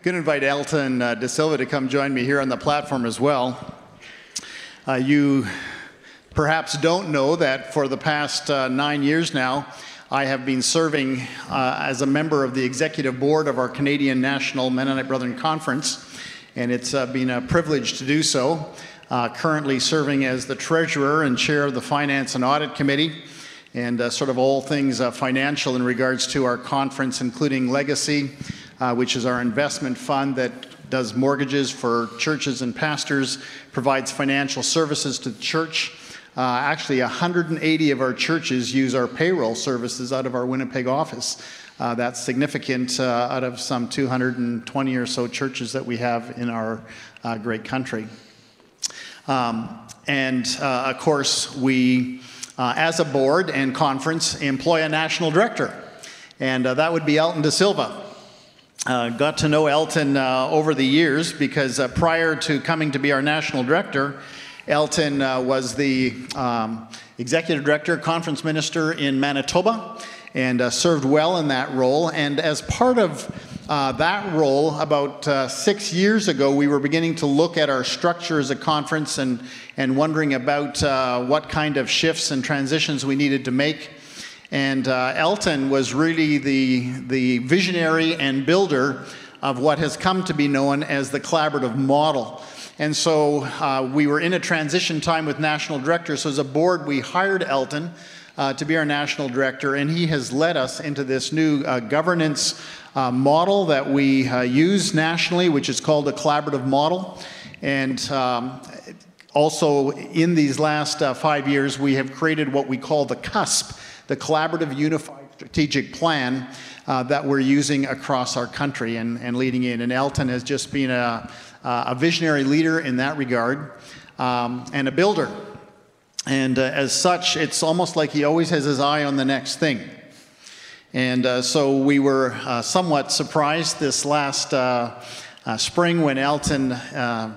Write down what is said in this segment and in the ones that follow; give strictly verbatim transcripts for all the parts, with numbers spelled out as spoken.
going to invite Elton uh, De Silva to come join me here on the platform as well. Uh, you perhaps don't know that for the past uh, nine years now, I have been serving uh, as a member of the executive board of our Canadian National Mennonite Brethren Conference, and it's uh, been a privilege to do so. Uh, currently serving as the treasurer and chair of the Finance and Audit Committee, and uh, sort of all things uh, financial in regards to our conference, including Legacy, uh, which is our investment fund that does mortgages for churches and pastors, provides financial services to the church. Uh, actually, one hundred eighty of our churches use our payroll services out of our Winnipeg office. Uh, that's significant uh, out of some two hundred twenty or so churches that we have in our uh, great country. Um, and uh, of course, we, uh, as a board and conference, employ a national director, and uh, that would be Elton De Silva. Uh, got to know Elton uh, over the years because uh, prior to coming to be our national director, Elton uh, was the um, executive director, conference minister in Manitoba, and uh, served well in that role. And as part of uh, that role, about uh, six years ago, we were beginning to look at our structure as a conference and, and wondering about uh, what kind of shifts and transitions we needed to make. And uh, Elton was really the, the visionary and builder of what has come to be known as the collaborative model. And so uh, we were in a transition time with national directors. So as a board, we hired Elton uh, to be our national director, and he has led us into this new uh, governance uh, model that we uh, use nationally, which is called a collaborative model. And um, also in these last uh, five years, we have created what we call the CUSP, the Collaborative Unified Strategic Plan uh, that we're using across our country and, and leading in. And Elton has just been a, a visionary leader in that regard um, and a builder. And uh, as such, it's almost like he always has his eye on the next thing. And uh, so we were uh, somewhat surprised this last uh, uh, spring when Elton uh,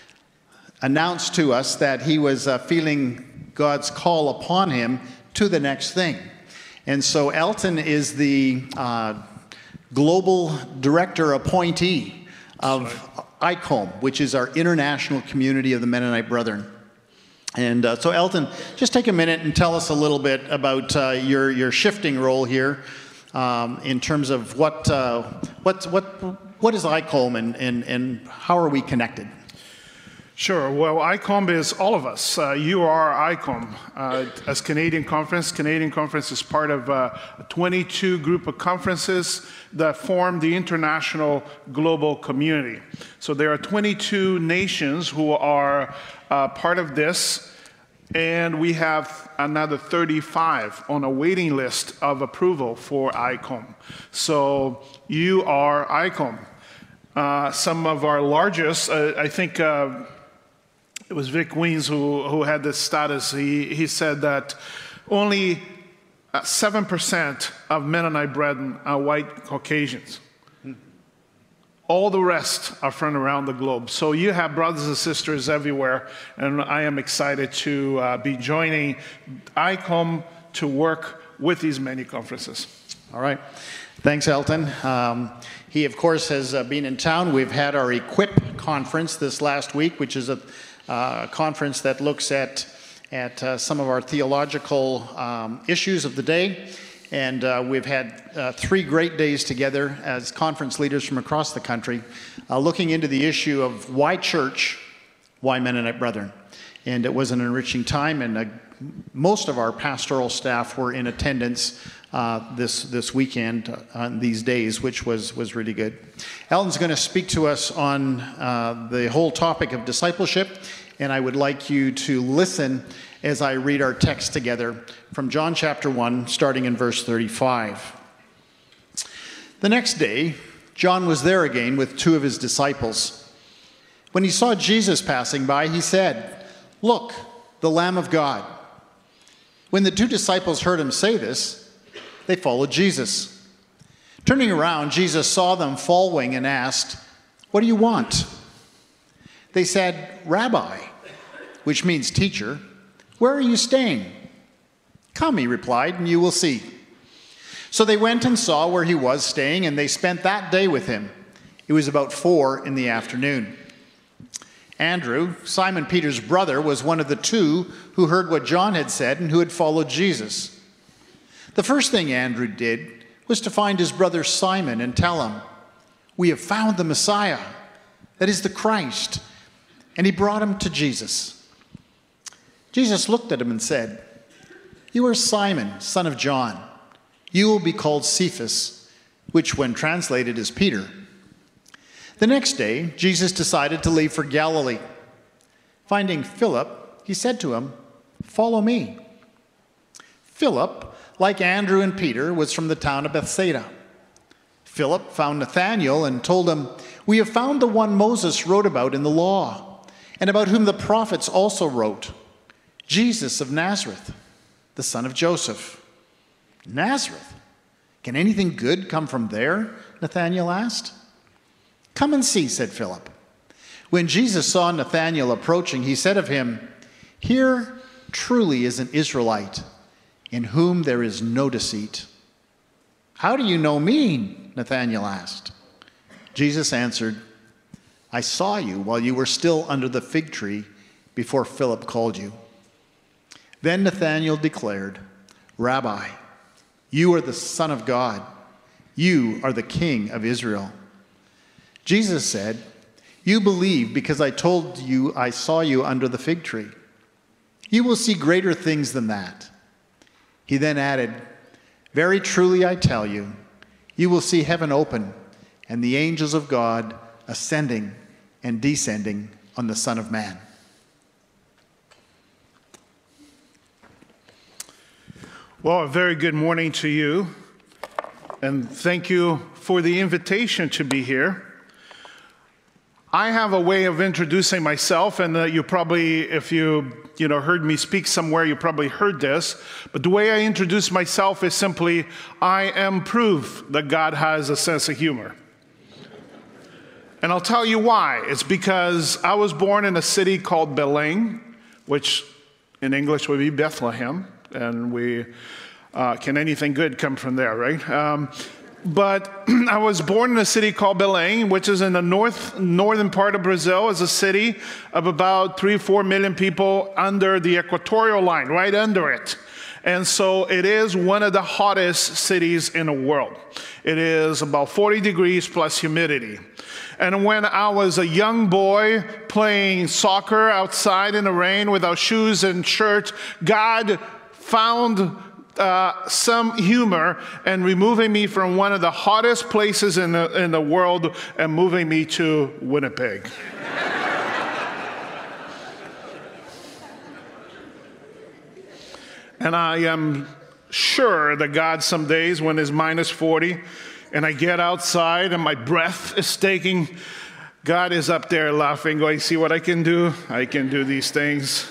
announced to us that he was uh, feeling God's call upon him to the next thing. And so Elton is the uh, global director appointee of I C O M, which is our international community of the Mennonite Brethren. And uh, so Elton, just take a minute and tell us a little bit about uh, your, your shifting role here um, in terms of what, uh, what, what, what is I C O M and, and, and how are we connected? Sure. Well, I C O M is all of us. Uh, you are I C O M. Uh, as Canadian Conference, Canadian Conference is part of uh, a twenty-two group of conferences that form the international global community. So there are twenty-two nations who are uh, part of this, and we have another thirty-five on a waiting list of approval for I C O M. So you are I C O M. Uh, some of our largest, uh, I think, uh, it was Vic Weens who, who had this status. He, he said that only seven percent of Mennonite brethren are white Caucasians. All the rest are from around the globe. So you have brothers and sisters everywhere, and I am excited to uh, be joining I C O M to work with these many conferences. All right. Thanks, Elton. Um, he, of course, has uh, been in town. We've had our EQUIP conference this last week, which is a Uh, conference that looks at, at uh, some of our theological um, issues of the day. And uh, we've had uh, three great days together as conference leaders from across the country, uh, looking into the issue of why church, why Mennonite Brethren. And it was an enriching time, and uh, most of our pastoral staff were in attendance uh, this, this weekend on these days, which was, was really good. Elton's going to speak to us on uh, the whole topic of discipleship, and I would like you to listen as I read our text together from John chapter one, starting in verse thirty-five. The next day, John was there again with two of his disciples. When he saw Jesus passing by, he said, "Look, the Lamb of God." When the two disciples heard him say this, they followed Jesus. Turning around, Jesus saw them following and asked, "What do you want?" They said, "Rabbi," which means teacher, "where are you staying?" "Come," he replied, "and you will see." So they went and saw where he was staying, and they spent that day with him. It was about four in the afternoon. Andrew, Simon Peter's brother, was one of the two who heard what John had said and who had followed Jesus. The first thing Andrew did was to find his brother Simon and tell him, "We have found the Messiah, that is the Christ." And he brought him to Jesus. Jesus looked at him and said, "You are Simon, son of John. You will be called Cephas," which when translated is Peter. The next day, Jesus decided to leave for Galilee. Finding Philip, he said to him, "Follow me." Philip, like Andrew and Peter, was from the town of Bethsaida. Philip found Nathanael and told him, "We have found the one Moses wrote about in the law, and about whom the prophets also wrote, Jesus of Nazareth, the son of Joseph." "Nazareth? Can anything good come from there?" Nathanael asked. "Come and see," said Philip. When Jesus saw Nathanael approaching, he said of him, "Here truly is an Israelite, in whom there is no deceit." "How do you know me?" Nathanael asked. Jesus answered, "I saw you while you were still under the fig tree before Philip called you." Then Nathanael declared, "Rabbi, you are the Son of God. You are the King of Israel." Jesus said, "You believe because I told you I saw you under the fig tree. You will see greater things than that." He then added, "Very truly I tell you, you will see heaven open and the angels of God ascending and descending on the Son of Man." Well, a very good morning to you, and thank you for the invitation to be here. I have a way of introducing myself, and uh, you probably, if you you know heard me speak somewhere, you probably heard this. But the way I introduce myself is simply, I am proof that God has a sense of humor. And I'll tell you why. It's because I was born in a city called Belém, which in English would be Bethlehem, and we uh, can anything good come from there, right? Um, But I was born in a city called Belém, which is in the north northern part of Brazil. It's a city of about three, four million people under the equatorial line, right under it. And so it is one of the hottest cities in the world. It is about forty degrees plus humidity. And when I was a young boy playing soccer outside in the rain without shoes and shirt, God found Uh, some humor and removing me from one of the hottest places in the, in the world and moving me to Winnipeg. And I am sure that God, some days when it's minus forty and I get outside and my breath is taking, God is up there laughing, going, "See what I can do? I can do these things."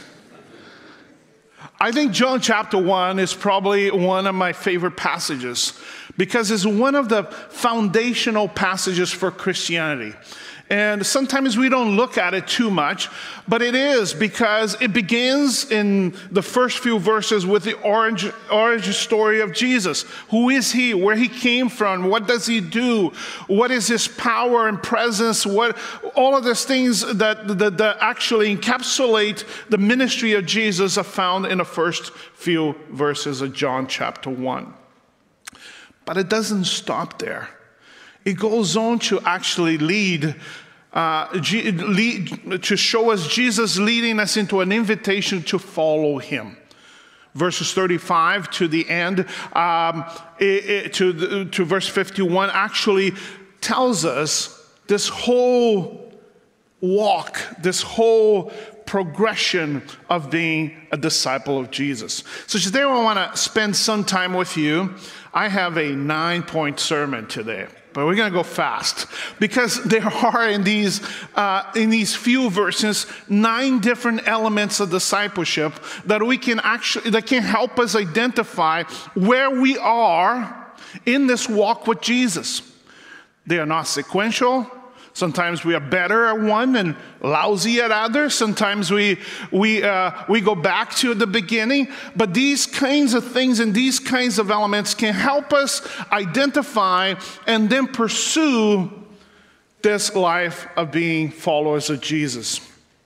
I think John chapter one is probably one of my favorite passages because it's one of the foundational passages for Christianity. And sometimes we don't look at it too much, but it is because it begins in the first few verses with the origin, origin story of Jesus. Who is he? Where he came from? What does he do? What is his power and presence? What all of these things that, that, that actually encapsulate the ministry of Jesus are found in the first few verses of John chapter one. But it doesn't stop there. It goes on to actually lead, uh, G- lead, to show us Jesus leading us into an invitation to follow him. Verses thirty-five to the end, um, it, it, to, the, to verse fifty-one, actually tells us this whole walk, this whole progression of being a disciple of Jesus. So today I want to spend some time with you. I have a nine-point sermon today, but we're going to go fast because there are in these uh, in these few verses nine different elements of discipleship that we can actually that can help us identify where we are in this walk with Jesus. They are not sequential. Sometimes we are better at one and lousy at others. Sometimes we we uh, we go back to the beginning. But these kinds of things and these kinds of elements can help us identify and then pursue this life of being followers of Jesus.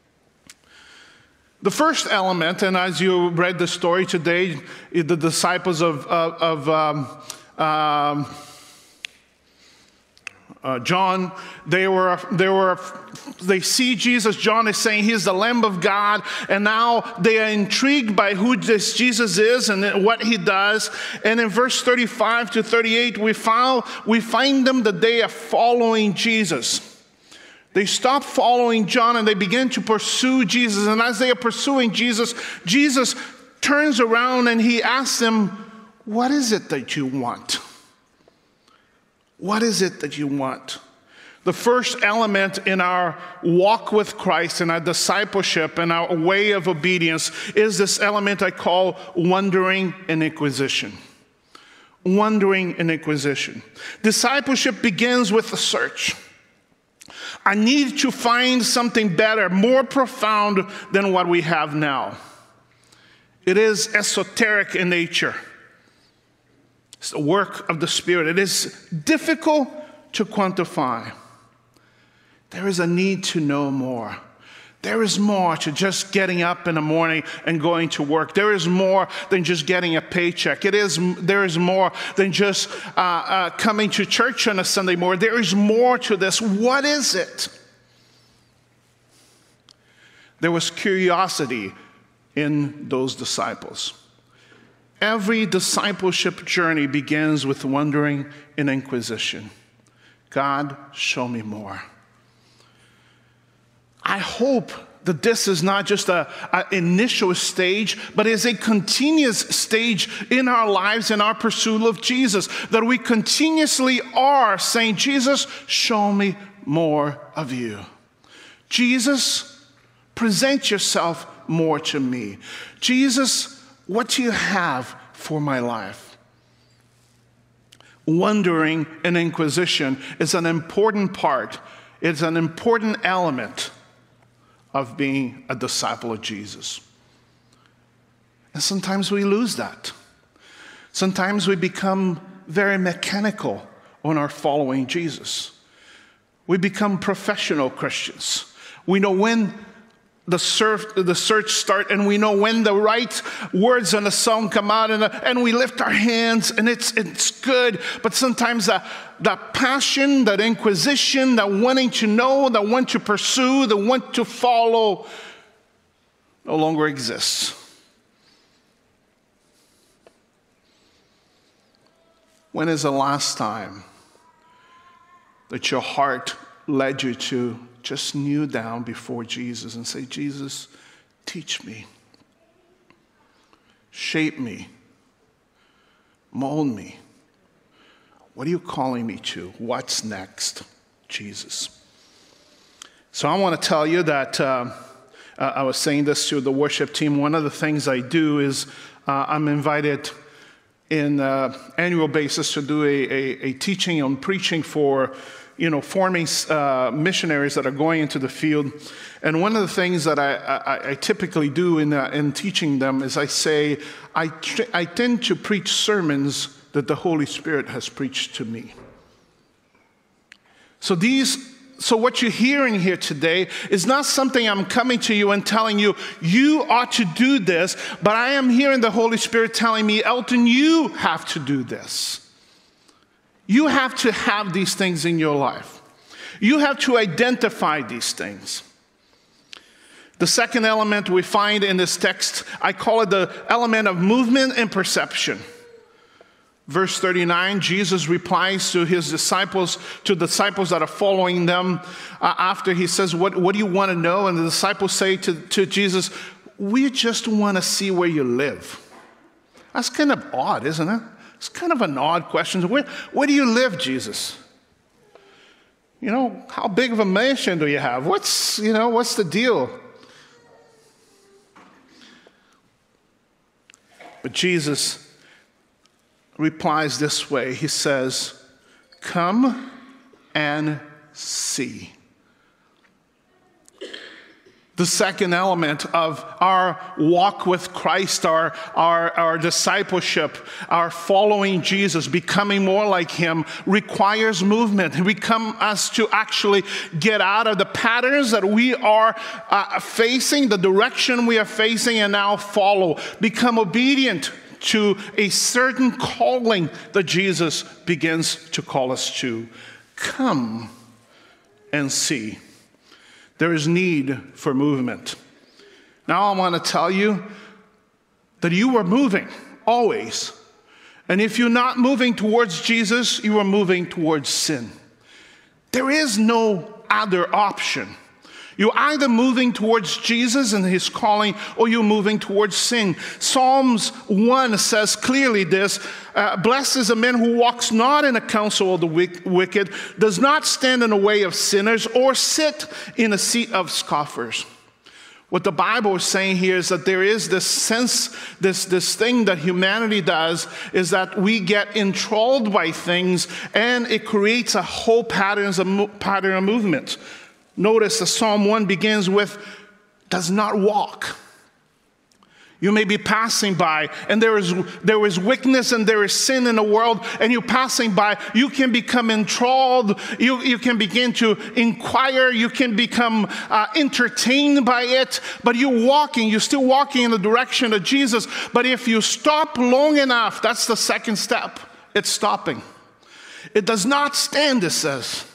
The first element, and as you read the story today, the disciples of, of, of um, um, uh, John, they were, they were, they see Jesus. John is saying he's the Lamb of God, and now they are intrigued by who this Jesus is and what he does. And in verse thirty-five to thirty-eight, we found we find them that they are following Jesus. They stop following John and they begin to pursue Jesus. And as they are pursuing Jesus, Jesus turns around and he asks them, what is it that you want? What is it that you want? The first element in our walk with Christ, in our discipleship, and our way of obedience is this element I call wondering and inquisition. Wondering and inquisition. Discipleship begins with a search. I need to find something better, more profound than what we have now. It is esoteric in nature. It's the work of the Spirit. It is difficult to quantify. There is a need to know more. There is more to just getting up in the morning and going to work. There is more than just getting a paycheck. It is, there is more than just uh, uh, coming to church on a Sunday morning. There is more to this. What is it? There was curiosity in those disciples. Every discipleship journey begins with wondering and inquisition. God, show me more. I hope that this is not just an initial stage, but is a continuous stage in our lives, in our pursuit of Jesus, that we continuously are saying, Jesus, show me more of you. Jesus, present yourself more to me. Jesus, what do you have for my life? Wondering and inquisition is an important part. It's an important element of being a disciple of Jesus. And sometimes we lose that. Sometimes we become very mechanical on our following Jesus. We become professional Christians. We know when the search, the search starts, and we know when the right words on the song come out, and, and we lift our hands, and it's it's good. But sometimes that, that passion, that inquisition, that wanting to know, that want to pursue, that want to follow, no longer exists. When is the last time that your heart led you to just kneel down before Jesus and say, Jesus, teach me, shape me, mold me. What are you calling me to? What's next, Jesus? So I want to tell you that uh, I was saying this to the worship team. One of the things I do is uh, I'm invited in uh, annual basis to do a, a, a teaching on preaching for you know, forming uh, missionaries that are going into the field. And one of the things that I, I, I typically do in, uh, in teaching them is I say, I, tr- I tend to preach sermons that the Holy Spirit has preached to me. So these, so what you're hearing here today is not something I'm coming to you and telling you, you ought to do this, but I am hearing the Holy Spirit telling me, Elton, you have to do this. You have to have these things in your life. You have to identify these things. The second element we find in this text, I call it the element of movement and perception. Verse thirty-nine, Jesus replies to his disciples, to the disciples that are following them, uh, after he says, what, what do you want to know? And the disciples say to, to Jesus, we just want to see where you live. That's kind of odd, isn't it? It's kind of an odd question. Where, where do you live, Jesus? You know, how big of a mansion do you have? What's, you know, what's the deal? But Jesus replies this way. He says, come and see. The second element of our walk with Christ, our, our, our discipleship, our following Jesus, becoming more like him, requires movement. We come us to actually get out of the patterns that we are uh, facing, the direction we are facing, and now follow. Become obedient to a certain calling that Jesus begins to call us to. Come and see. There is need for movement. Now I want to tell you that you are moving, always. And if you're not moving towards Jesus, you are moving towards sin. There is no other option. You're either moving towards Jesus and his calling, or you're moving towards sin. Psalms one says clearly this, uh, blessed is a man who walks not in the counsel of the wicked, does not stand in the way of sinners, or sit in a seat of scoffers. What the Bible is saying here is that there is this sense, this, this thing that humanity does, is that we get enthralled by things, and it creates a whole patterns of, pattern of movement. Notice that Psalm one begins with, does not walk. You may be passing by, and there is, there is wickedness and there is sin in the world, and you're passing by. You can become enthralled. You, you can begin to inquire. You can become uh, entertained by it. But you're walking. You're still walking in the direction of Jesus. But if you stop long enough, that's the second step. It's stopping. It does not stand, it says.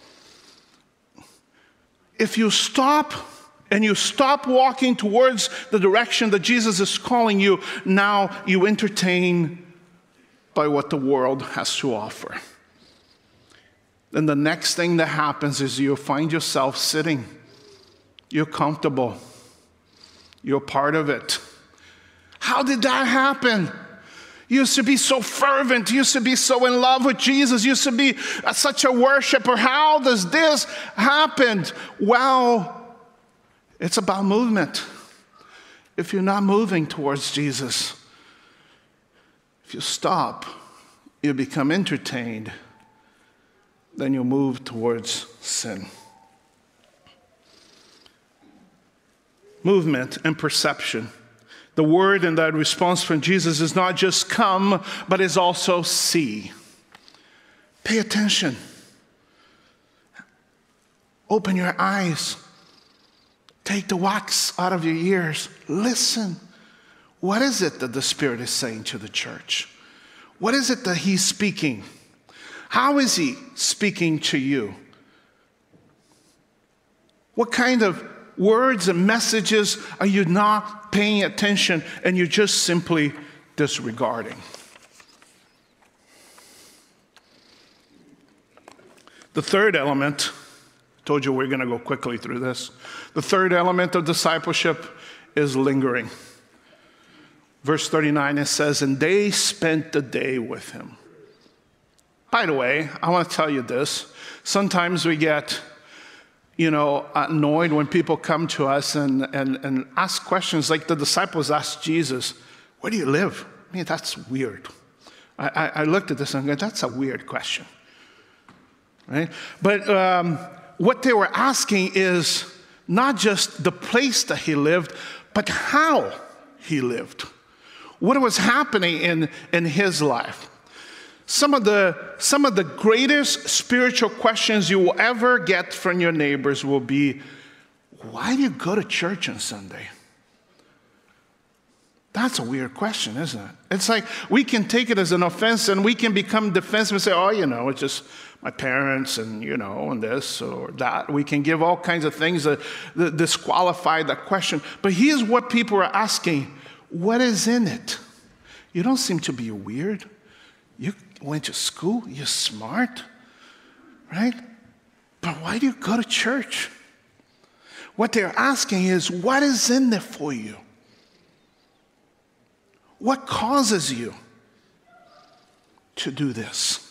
If you stop and you stop walking towards the direction that Jesus is calling you, now you entertain by what the world has to offer. Then the next thing that happens is you find yourself sitting. You're comfortable. You're part of it. How did that happen? You used to be so fervent. You used to be so in love with Jesus. You used to be such a worshiper. How does this happen? Well, it's about movement. If you're not moving towards Jesus, if you stop, you become entertained, then you move towards sin. Movement and perception. The word in that response from Jesus is not just come, but is also see. Pay attention. Open your eyes. Take the wax out of your ears. Listen. What is it that the Spirit is saying to the church? What is it that he's speaking? How is he speaking to you? What kind of words and messages are you not paying attention and you're just simply disregarding? The third element, I told you we're going to go quickly through this. The third element of discipleship is lingering. Verse thirty-nine, it says, and they spent the day with him. By the way, I want to tell you this. Sometimes we get you know, annoyed when people come to us and, and, and ask questions like the disciples asked Jesus, where do you live? I mean, that's weird. I, I, I looked at this and I go, that's a weird question, right? But um, what they were asking is not just the place that he lived, but how he lived. What was happening in, in his life. Some of the some of the greatest spiritual questions you will ever get from your neighbors will be, why do you go to church on Sunday? That's a weird question, isn't it? It's like we can take it as an offense and we can become defensive and say, oh, you know, it's just my parents and, you know, and this or that. We can give all kinds of things that, that disqualify that question. But here's what people are asking. What is in it? You don't seem to be weird. You went to school, you're smart, right? But why do you go to church? What they're asking is, what is in there for you? What causes you to do this?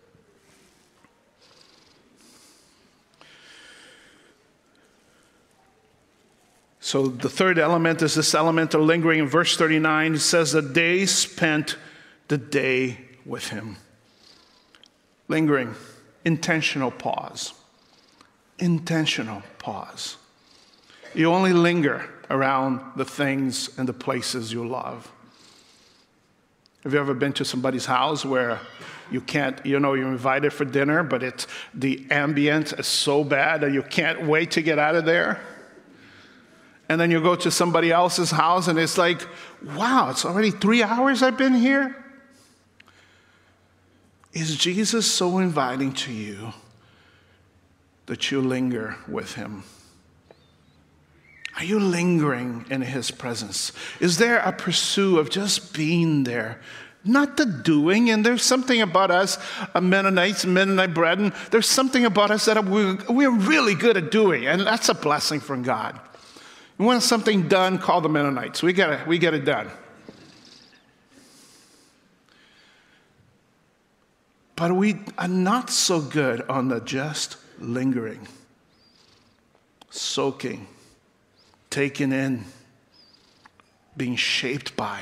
So the third element is this element of lingering. In verse thirty-nine, it says that they spent the day with him. Lingering, intentional pause. Intentional pause. You only linger around the things and the places you love. Have you ever been to somebody's house where you can't, you know, you're invited for dinner, but it's, the ambience is so bad that you can't wait to get out of there? And then you go to somebody else's house and it's like, wow, it's already three hours I've been here? Is Jesus so inviting to you that you linger with him? Are you lingering in his presence? Is there a pursuit of just being there? Not the doing, and there's something about us, uh, Mennonites, Mennonite brethren, there's something about us that we're, we're really good at doing, and that's a blessing from God. You want something done, call the Mennonites. We get it, we get it done. But we are not so good on the just lingering, soaking, taken in, being shaped by,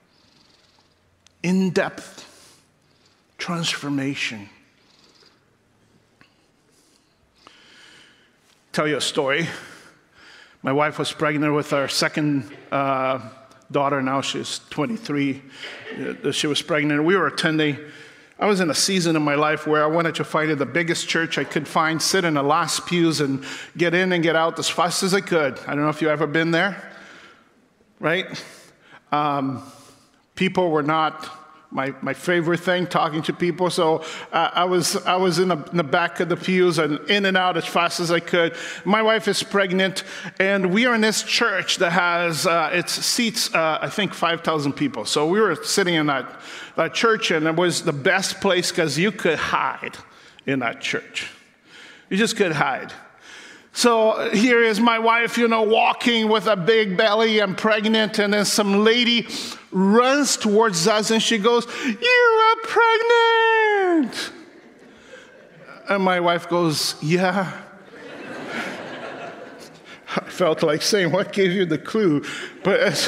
in-depth transformation. Tell you a story. My wife was pregnant with our second uh, daughter. Now she's twenty-three. Uh, she was pregnant. We were attending. I was in a season in my life where I wanted to find the biggest church I could find, sit in the last pews and get in and get out as fast as I could. I don't know if you've ever been there, right? Um, people were not my, my favorite thing, talking to people. So uh, I was I was in the, in the back of the pews and in and out as fast as I could. My wife is pregnant, and we are in this church that has, uh, its seats, uh, I think, five thousand people. So we were sitting in that, that church, and it was the best place because you could hide in that church. You just could hide. So here is my wife, you know, walking with a big belly and pregnant, and then some lady runs towards us and she goes, "You are pregnant!" And my wife goes, "Yeah." I felt like saying, "What gave you the clue?" But as,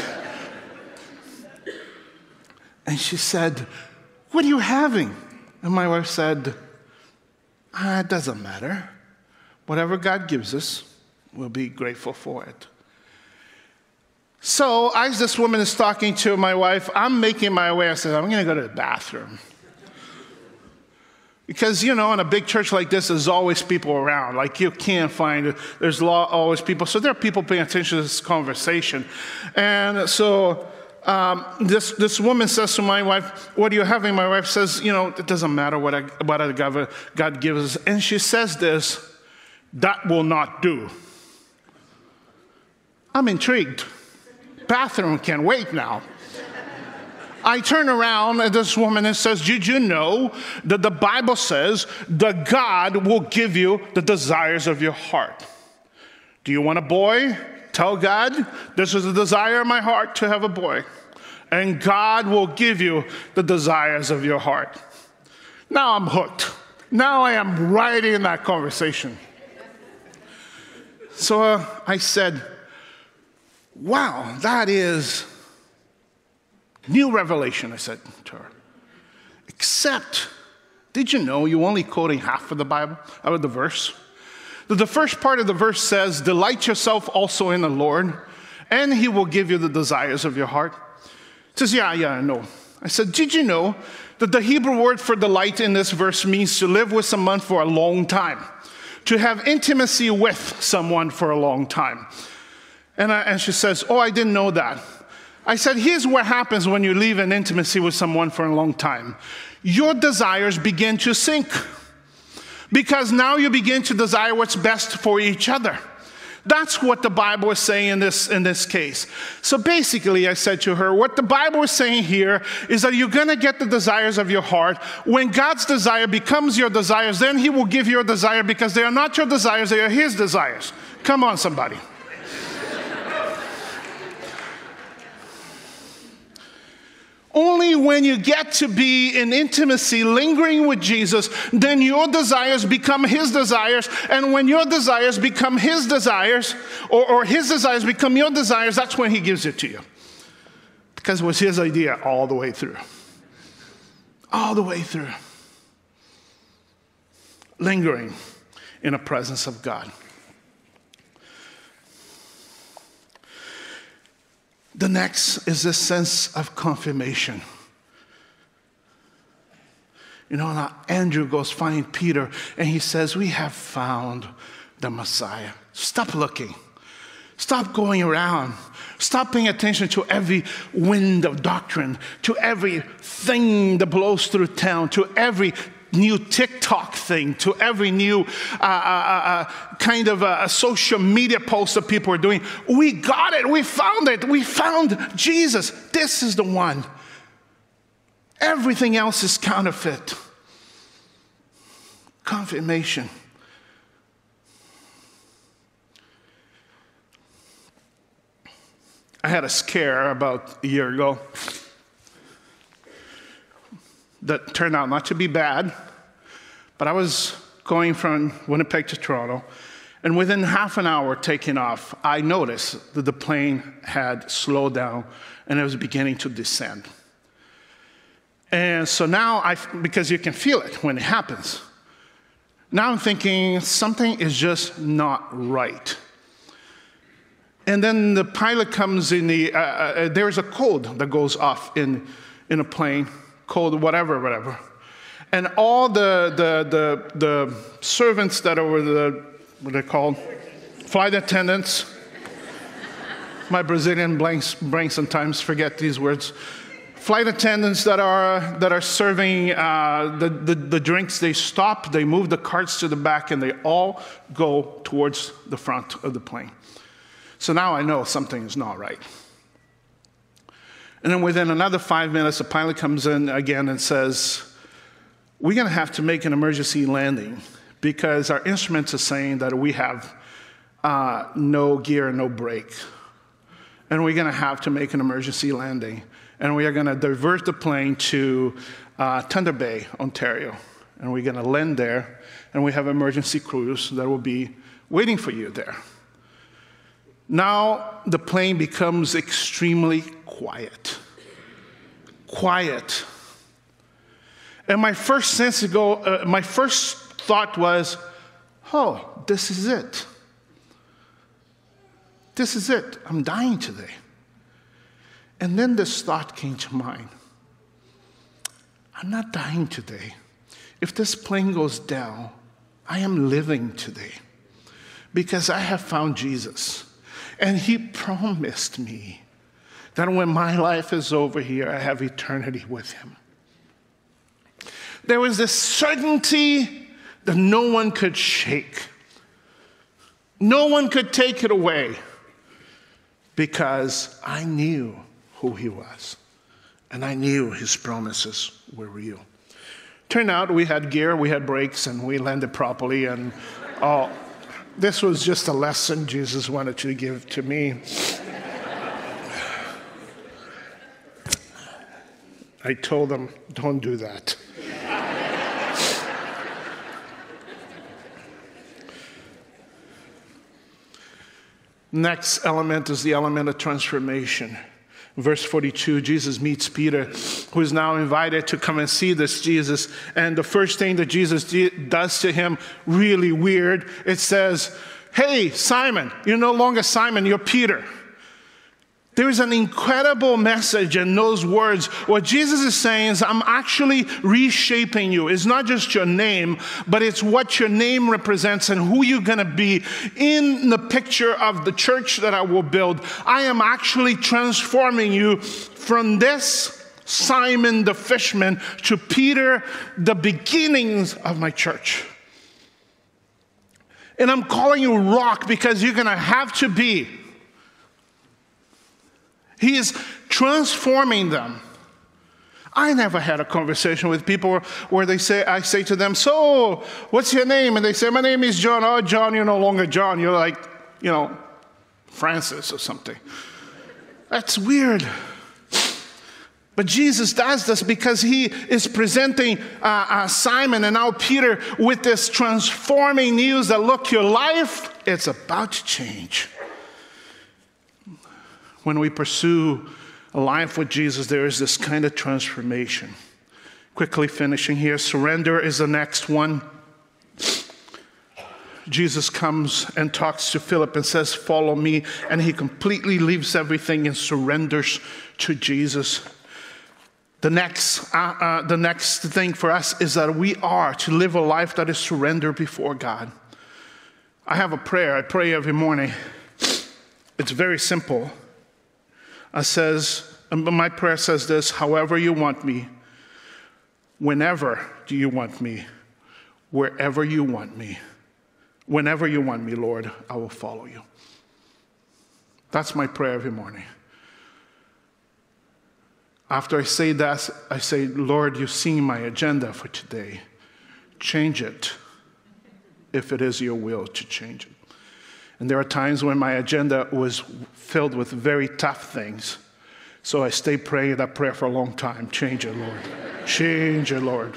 and she said, "What are you having?" And my wife said, ah, "It doesn't matter. Whatever God gives us, we'll be grateful for it." So as this woman is talking to my wife, I'm making my way. I said, "I'm going to go to the bathroom." Because, you know, in a big church like this, there's always people around. Like, you can't find, there's always people. So there are people paying attention to this conversation. And so um, this this woman says to my wife, "What are you having?" My wife says, "You know, it doesn't matter what, I, what I, God gives us." And she says this, "That will not do." I'm intrigued. Bathroom can wait now. I turn around at this woman and says, "Did you know that the Bible says that God will give you the desires of your heart? Do you want a boy? Tell God, this is the desire of my heart to have a boy. And God will give you the desires of your heart." Now I'm hooked. Now I am right in that conversation. So uh, I said, "Wow, that is new revelation," I said to her. "Except, did you know you're only quoting half of the Bible, out of the verse? The first part of the verse says, 'Delight yourself also in the Lord, and he will give you the desires of your heart.'" She says, "Yeah, yeah, I know." I said, "Did you know that the Hebrew word for delight in this verse means to live with someone for a long time? To have intimacy with someone for a long time." And, I, and she says, "Oh, I didn't know that." I said, "Here's what happens when you live in intimacy with someone for a long time. Your desires begin to sink. Because now you begin to desire what's best for each other." That's what the Bible is saying in this, in this case. So basically, I said to her, what the Bible is saying here is that you're going to get the desires of your heart. When God's desire becomes your desires, then he will give you a desire, because they are not your desires, they are his desires. Come on, somebody. Only when you get to be in intimacy, lingering with Jesus, then your desires become his desires. And when your desires become his desires, or, or his desires become your desires, that's when he gives it to you. Because it was his idea all the way through. All the way through. Lingering in the presence of God. The next is this sense of confirmation. You know, now Andrew goes find Peter, and he says, we have found the Messiah. Stop looking. Stop going around. Stop paying attention to every wind of doctrine, to everything that blows through town, to every new TikTok thing, to every new uh, uh, uh, kind of uh, social media post that people are doing. We got it. We found it. We found Jesus. This is the one. Everything else is counterfeit. Confirmation. I had a scare about a year ago that turned out not to be bad, but I was going from Winnipeg to Toronto, and within half an hour taking off, I noticed that the plane had slowed down and it was beginning to descend. And so now, I, because you can feel it when it happens, now I'm thinking something is just not right. And then the pilot comes in the, uh, uh, there's a code that goes off in, in a plane, code whatever, whatever. And all the, the, the, the servants that are the, what are they called? Flight attendants. My Brazilian brain sometimes forget these words. Flight attendants that are, that are serving uh, the, the, the drinks, they stop, they move the carts to the back, and they all go towards the front of the plane. So now I know something is not right. And then within another five minutes, the pilot comes in again and says, we're going to have to make an emergency landing because our instruments are saying that we have uh, no gear, no brake. And we're going to have to make an emergency landing. And we are going to divert the plane to uh, Thunder Bay, Ontario. And we're going to land there, and we have emergency crews that will be waiting for you there. Now the plane becomes extremely quiet. Quiet. And my first sense to go, uh, my first thought was, oh, this is it. This is it. I'm dying today. And then this thought came to mind. I'm not dying today. If this plane goes down, I am living today because I have found Jesus. And he promised me that when my life is over here, I have eternity with him. There was this certainty that no one could shake. No one could take it away because I knew who he was. And I knew his promises were real. Turned out we had gear, we had brakes, and we landed properly, and all. This was just a lesson Jesus wanted to give to me. I told him, don't do that. Next element is the element of transformation. Verse forty-two, Jesus meets Peter, who is now invited to come and see this Jesus. And the first thing that Jesus does to him, really weird, it says, hey, Simon, you're no longer Simon, you're Peter. There is an incredible message in those words. What Jesus is saying is, I'm actually reshaping you. It's not just your name, but it's what your name represents and who you're going to be in the picture of the church that I will build. I am actually transforming you from this Simon the fisherman to Peter, the beginnings of my church. And I'm calling you rock because you're going to have to be. He is transforming them. I never had a conversation with people where they say, I say to them, so, what's your name? And they say, my name is John. Oh, John, you're no longer John. You're like, you know, Francis or something. That's weird. But Jesus does this because he is presenting uh, uh, Simon and now Peter with this transforming news that, look, your life, it's about to change. When we pursue a life with Jesus, there is this kind of transformation. Quickly finishing here, surrender is the next one. Jesus comes and talks to Philip and says, follow me. And he completely leaves everything and surrenders to Jesus. The next, uh, uh, the next thing for us is that we are to live a life that is surrendered before God. I have a prayer. I pray every morning. It's very simple. It says, my prayer says this, however you want me, whenever do you want me, wherever you want me, whenever you want me, Lord, I will follow you. That's my prayer every morning. After I say that, I say, Lord, you've seen my agenda for today. Change it if it is your will to change it. And there are times when my agenda was filled with very tough things. So I stay praying that prayer for a long time. Change it, Lord. Change it, Lord.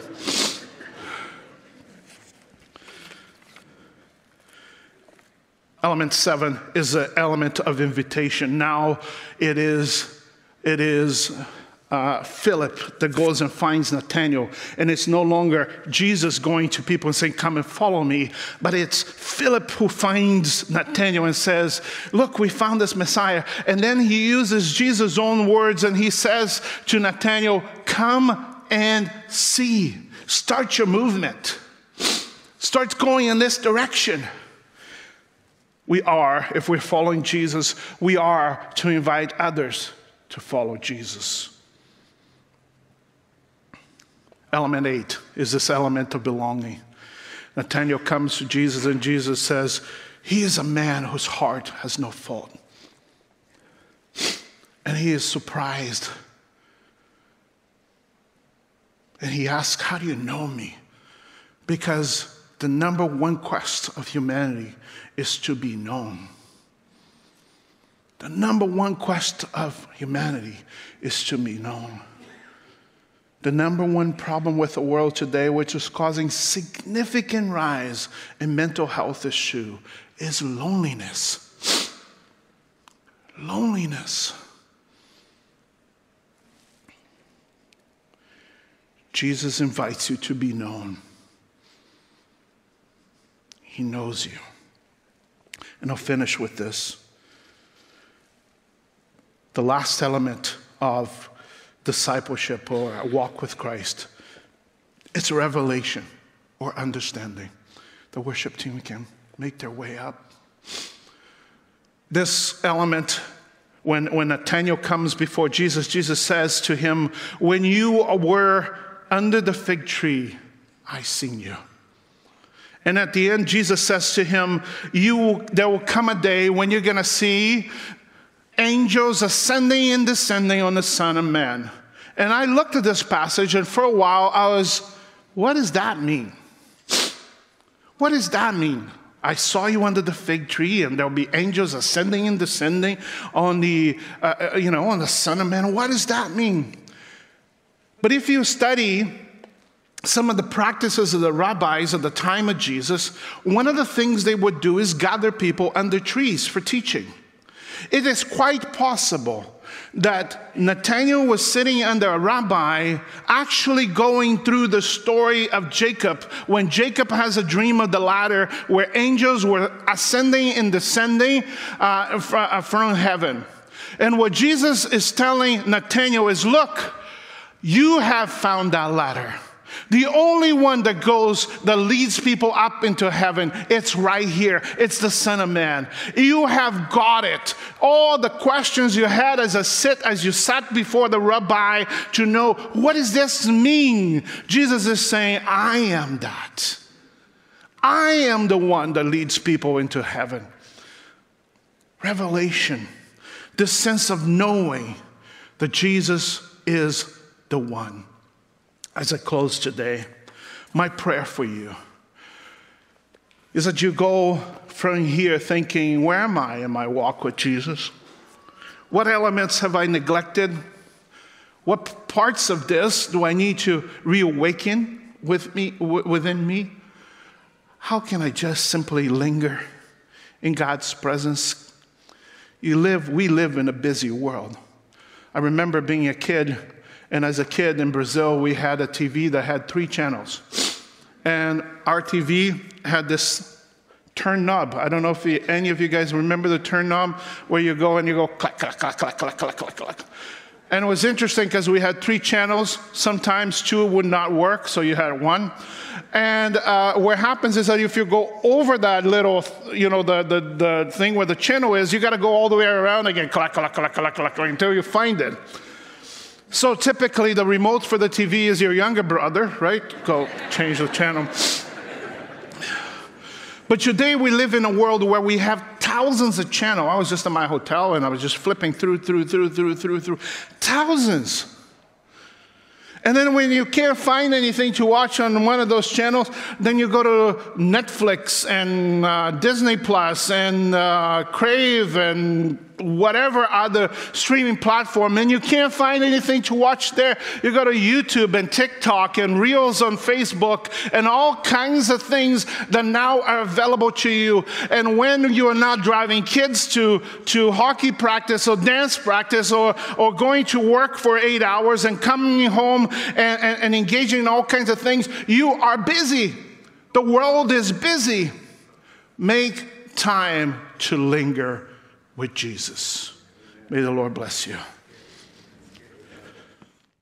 Element seven is the element of invitation. Now it is, it is uh, Philip that goes and finds Nathanael. And it's no longer Jesus going to people and saying, come and follow me. But it's Philip who finds Nathanael and says, look, we found this Messiah. And then he uses Jesus' own words and he says to Nathanael, come and see. Start your movement. Start going in this direction. We are, if we're following Jesus, we are to invite others to follow Jesus. Element eight is this element of belonging. Nathanael comes to Jesus and Jesus says, he is a man whose heart has no fault. And he is surprised. And he asks, how do you know me? Because the number one quest of humanity is to be known. The number one quest of humanity is to be known. The number one problem with the world today, which is causing significant rise in mental health issue, is loneliness. Loneliness. Jesus invites you to be known. He knows you. And I'll finish with this. The last element of discipleship or a walk with Christ, it's revelation or understanding. The worship team can make their way up. This element, when, when Nathanael comes before Jesus, Jesus says to him, when you were under the fig tree, I seen you. And at the end, Jesus says to him, "You, there will come a day when you're going to see angels ascending and descending on the Son of Man." And I looked at this passage, and for a while, I was, what does that mean? What does that mean? I saw you under the fig tree, and there'll be angels ascending and descending on the, uh, you know, on the Son of Man. What does that mean? But if you study some of the practices of the rabbis at the time of Jesus, one of the things they would do is gather people under trees for teaching. It is quite possible that Nathanael was sitting under a rabbi actually going through the story of Jacob, when Jacob has a dream of the ladder where angels were ascending and descending uh, from heaven. And what Jesus is telling Nathanael is, look, you have found that ladder. The only one that goes, that leads people up into heaven, it's right here. It's the Son of Man. You have got it. All the questions you had as a sit, as you sat before the rabbi to know, what does this mean? Jesus is saying, I am that. I am the one that leads people into heaven. Revelation, this sense of knowing that Jesus is the one. As I close today, my prayer for you is that you go from here thinking, where am I in my walk with Jesus? What elements have I neglected? What parts of this do I need to reawaken with me, within me? How can I just simply linger in God's presence? You live, we live in a busy world. I remember being a kid. And as a kid in Brazil, we had a T V that had three channels. And our T V had this turn knob. I don't know if you, any of you guys remember the turn knob where you go and you go clack, clack, clack, clack, clack, clack, clack, clack. And it was interesting because we had three channels. Sometimes two would not work, so you had one. And uh, what happens is that if you go over that little, you know, the, the, the thing where the channel is, you got to go all the way around again, clack, clack, clack, clack, clack, clack, until you find it. So typically the remote for the T V is your younger brother, right? Go change the channel. But today we live in a world where we have thousands of channels. I was just in my hotel and I was just flipping through, through, through, through, through, through. Thousands. And then when you can't find anything to watch on one of those channels, then you go to Netflix and uh, Disney Plus and uh, Crave and whatever other streaming platform, and you can't find anything to watch there. You go to YouTube and TikTok and Reels on Facebook and all kinds of things that now are available to you. And when you are not driving kids to, to hockey practice or dance practice or, or going to work for eight hours and coming home and, and, and engaging in all kinds of things, you are busy. The world is busy. Make time to linger with Jesus. May the Lord bless you.